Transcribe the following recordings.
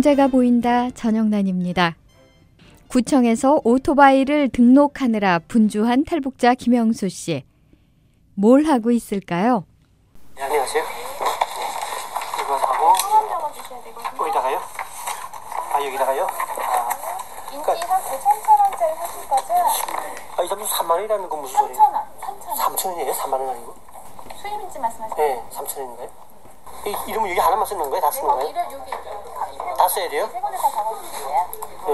문제가 보인다. 전영란입니다. 구청에서 오토바이를 등록하느라 분주한 탈북자 김영수 씨. 뭘 하고 있을까요? 네, 안녕하세요. 이거 하고 여기다가요? 여기다가요? 인지 한 5,000원짜리 하실 거죠? 이 점수 3만 원이라는 건 무슨 소리예요? 3,000원. 3,000원이에요? 3만 원 아니고? 수입인지 말씀하세요? 네, 3,000원인가요? 이름은 여기 하나만 쓰는 거예요? 다 쓰는 거예요? 여기 다 써야 돼요? 세 군데 다 적어주세요.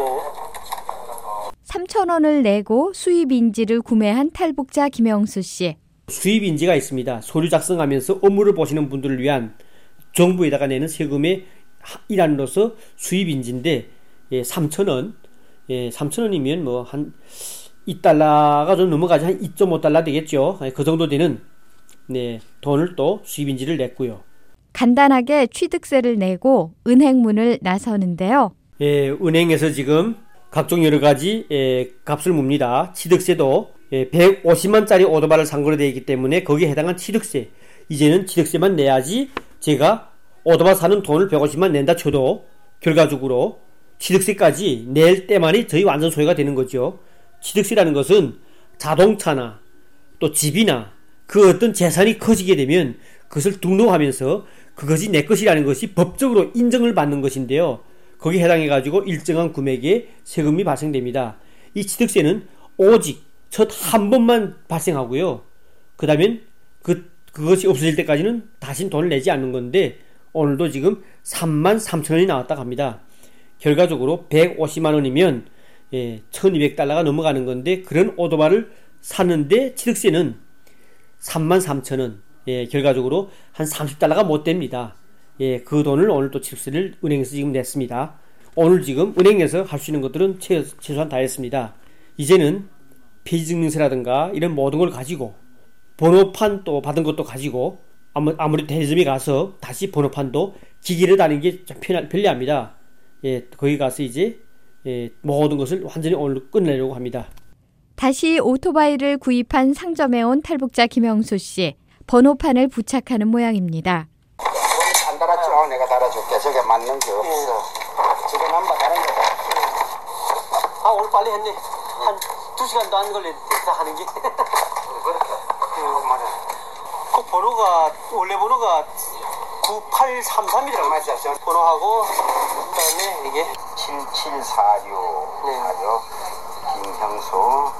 네. 3,000원을 내고 수입인지를 구매한 탈북자 김영수 씨. 수입인지가 있습니다. 서류 작성하면서 업무를 보시는 분들을 위한 정부에다가 내는 세금의 일환으로서 수입인지인데 3,000원, 3,000원이면 뭐 한 2달러가 좀 넘어가지 한 2.5달러 되겠죠. 그 정도 되는 돈을 또 수입인지를 냈고요. 간단하게 취득세를 내고 은행문을 나서는데요. 은행에서 지금 각종 여러 가지 값을 묻니다. 취득세도 150만짜리 오토바이를 산 거로 되어 있기 때문에 거기에 해당한 취득세, 이제는 취득세만 내야지 제가 오토바이 사는 돈을 150만 낸다 쳐도 결과적으로 취득세까지 낼 때만이 저희 완전 소유가 되는 거죠. 취득세라는 것은 자동차나 또 집이나 그 어떤 재산이 커지게 되면 그것을 등록하면서 그것이 내 것이라는 것이 법적으로 인정을 받는 것인데요. 거기에 해당해가지고 일정한 금액의 세금이 발생됩니다. 이 취득세는 오직 첫 한 번만 발생하고요. 그 다음엔 그것이 없어질 때까지는 다신 돈을 내지 않는 건데 오늘도 지금 33,000원이 나왔다고 합니다. 결과적으로 150만 원이면 1200달러가 넘어가는 건데 그런 오토바이를 샀는데 취득세는 33,000원, 결과적으로 한 30달러가 못 됩니다. 그 돈을 오늘 또 취득세를 은행에서 지금 냈습니다. 오늘 지금 은행에서 할 수 있는 것들은 최소한 다 했습니다. 이제는 폐지증명서라든가 이런 모든 걸 가지고 번호판 또 받은 것도 가지고 아무리 대리점에 가서 다시 번호판도 기기를 다는 게 좀 편리합니다. 거기 가서 이제 모든 것을 완전히 오늘 끝내려고 합니다. 다시 오토바이를 구입한 상점에 온 탈북자 김영수 씨. 번호판을 부착하는 모양입니다. 안 달았죠? 내가 달아줄게. 저게 맞는 게 없어. 저게 넘버 다른 거다. 오늘 빨리 했네. 한 2시간도 안 걸렸다 하는 게. 그렇게. 맞아. 그 번호가 원래 번호가 9833이라고 맞아. 번호하고 그다음에 이게 7746 하죠. 김형수.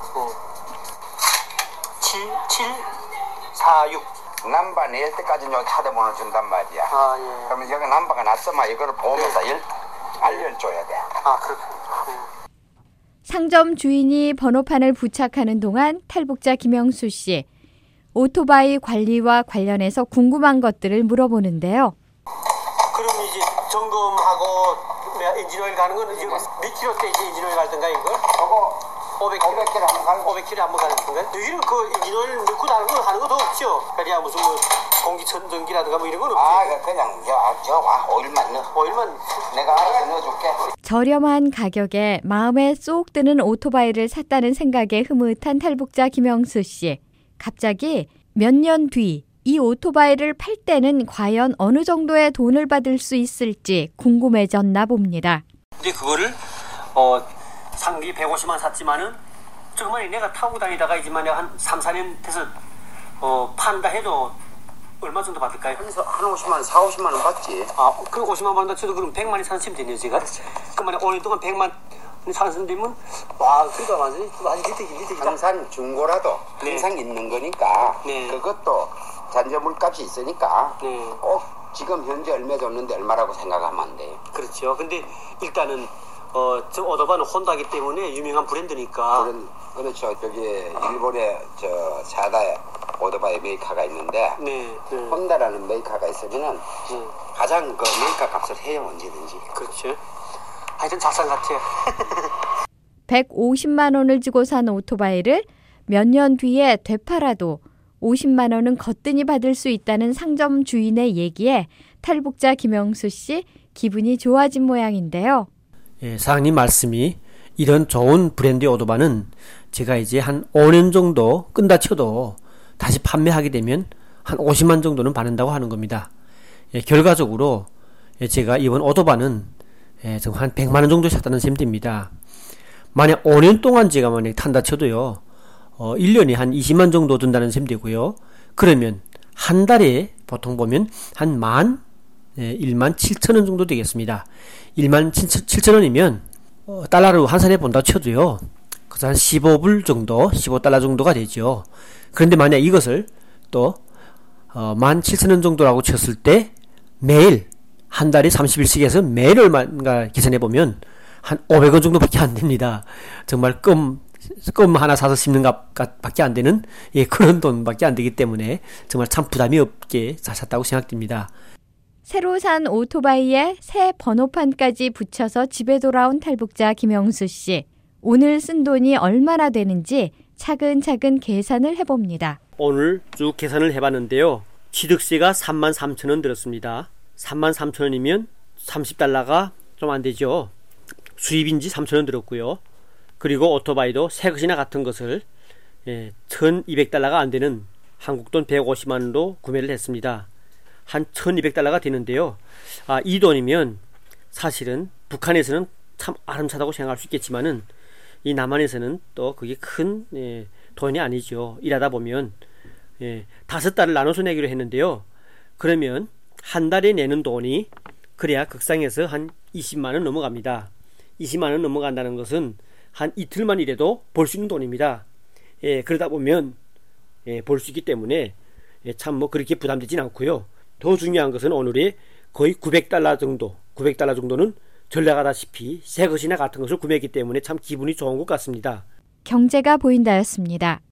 7746. 넘버 낼 때까지는 여기 카드번호 준단 말이야. 그러면 여기 넘버가 났으면 이거를 보면서 알려줘야 돼. 그렇군요. 상점 주인이 번호판을 부착하는 동안 탈북자 김영수 씨. 오토바이 관리와 관련해서 궁금한 것들을 물어보는데요. 그럼 이제 점검하고 엔진오일 가는 건 이제 몇 킬로대 이제 엔진오일 갈 건가 이거? 저거 500km 한번 가는 500km 한번 가는 건가요? 여기는 그 엔진오일 넣고 다른 거 하는 것도 없죠? 그래야 무슨 뭐 공기청정기라든가 뭐 이런 건 없죠? 그냥 와 오일만 넣어. 오일만 내가 알아서 넣어줄게. 저렴한 가격에 마음에 쏙 드는 오토바이를 샀다는 생각에 흐뭇한 탈북자 김영수 씨. 갑자기 몇 년 뒤 이 오토바이를 팔 때는 과연 어느 정도의 돈을 받을 수 있을지 궁금해졌나 봅니다. 근데 그거를 상기 150만 원 샀지만은 정말 내가 타고 다니다가 이제만 내가 한 3, 4년 돼서 판다 해도 얼마 정도 받을까요? 한 50만, 40, 50만 원 받지. 그 50만 원 받는다 쳐도 그럼 100만이 산시면 되네요, 제가. 그러면 5년 동안 100만 산시면 그러니까 완전히 리득이다. 항상 중고라도 항상 있는 거니까 그것도 잔재 물값이 있으니까 꼭 지금 현재 얼마 줬는데 얼마라고 생각하면 안 돼요. 그렇죠. 근데 일단은 저 오토바이는 혼다기 때문에 유명한 브랜드니까. 그렇죠. 저기 일본에 저 사다 오토바이 메이커가 있는데 혼다라는 메이커가 있으면은 가장 그 메이커 값을 해요 언제든지. 그렇죠. 하여튼 작살 같아요. 150만 원을 주고 산 오토바이를 몇 년 뒤에 되팔아도 50만 원은 거뜬히 받을 수 있다는 상점 주인의 얘기에 탈북자 김영수 씨 기분이 좋아진 모양인데요. 사장님 말씀이 이런 좋은 브랜드의 오토바이는 제가 이제 한 5년 정도 끈다 쳐도 다시 판매하게 되면 한 50만 정도는 받는다고 하는 겁니다. 결과적으로 제가 이번 오토바이는 정말 한 100만 원 정도 샀다는 셈 됩니다. 만약 5년 동안 제가 만약 탄다 쳐도요. 1년에 한 20만 정도 든다는 셈 되고요. 그러면 한 달에 보통 보면 한 1만 7천 원 정도 되겠습니다. 1만 7천 원이면 달러로 환산해 본다 쳐도요. 그래서 한 15불 정도, 15달러 정도가 되죠. 그런데 만약 이것을 또 17,000원 정도라고 쳤을 때 매일 한 달에 30일씩 해서 매일 얼마인가 계산해 보면 한 500원 정도밖에 안 됩니다. 정말 껌 하나 사서 심는 값밖에 안 되는 그런 돈밖에 안 되기 때문에 정말 참 부담이 없게 잘 샀다고 생각됩니다. 새로 산 오토바이에 새 번호판까지 붙여서 집에 돌아온 탈북자 김영수 씨. 오늘 쓴 돈이 얼마나 되는지 차근차근 계산을 해봅니다. 오늘 쭉 계산을 해봤는데요. 취득세가 33,000원 들었습니다. 33,000원이면 30달러가 좀 안 되죠. 수입인지 3,000원 들었고요. 그리고 오토바이도 새 것이나 같은 것을 1,200달러가 안 되는 한국돈 150만 원으로 구매를 했습니다. 한 1,200달러가 되는데요. 이 돈이면 사실은 북한에서는 참 아름차다고 생각할 수 있겠지만은 이 남한에서는 또 그게 큰 돈이 아니죠. 일하다 보면 5달을 나눠서 내기로 했는데요. 그러면 한 달에 내는 돈이 그래야 극상에서 한 20만 원 넘어갑니다. 20만 원 넘어간다는 것은 한 이틀만 일해도 벌 수 있는 돈입니다. 그러다 보면 벌 수 있기 때문에 참 뭐 그렇게 부담되진 않고요. 더 중요한 것은 오늘의 거의 900달러 정도는 전략하다시피 새 것이나 같은 것을 구매했기 때문에 참 기분이 좋은 것 같습니다. 경제가 보인다였습니다.